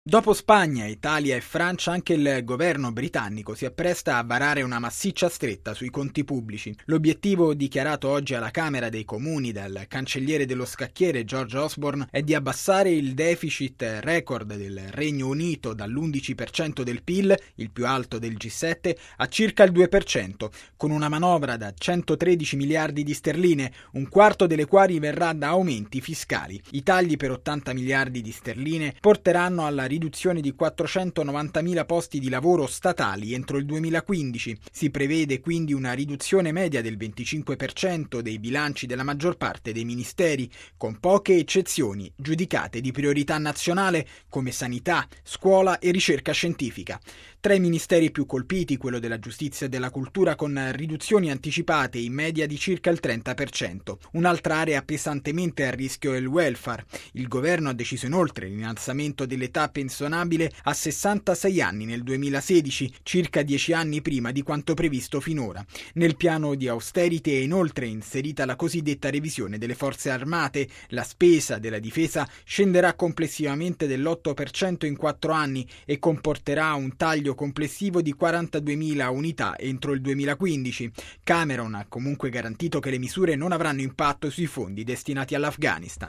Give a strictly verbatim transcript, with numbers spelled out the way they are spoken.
Dopo Spagna, Italia e Francia, anche il governo britannico si appresta a varare una massiccia stretta sui conti pubblici. L'obiettivo dichiarato oggi alla Camera dei Comuni dal cancelliere dello scacchiere George Osborne è di abbassare il deficit record del Regno Unito dall'undici per cento del P I L, il più alto del G sette, a circa il due per cento, con una manovra da centotredici miliardi di sterline, un quarto delle quali verrà da aumenti fiscali. I tagli per ottanta miliardi di sterline porteranno alla riduzione di quattrocentonovantamila posti di lavoro statali entro il duemilaquindici. Si prevede quindi una riduzione media del venticinque per cento dei bilanci della maggior parte dei ministeri, con poche eccezioni giudicate di priorità nazionale come sanità, scuola e ricerca scientifica. Tra i ministeri più colpiti, quello della giustizia e della cultura, con riduzioni anticipate in media di circa il trenta per cento. Un'altra area pesantemente a rischio è il welfare. Il governo ha deciso inoltre l'innalzamento dell'età pensionabile a sessantasei anni nel duemilasedici, circa dieci anni prima di quanto previsto finora. Nel piano di austerity è inoltre inserita la cosiddetta revisione delle forze armate. La spesa della difesa scenderà complessivamente dell'otto per cento in quattro anni e comporterà un taglio complessivo di quarantaduemila unità entro il duemilaquindici. Cameron ha comunque garantito che le misure non avranno impatto sui fondi destinati all'Afghanistan.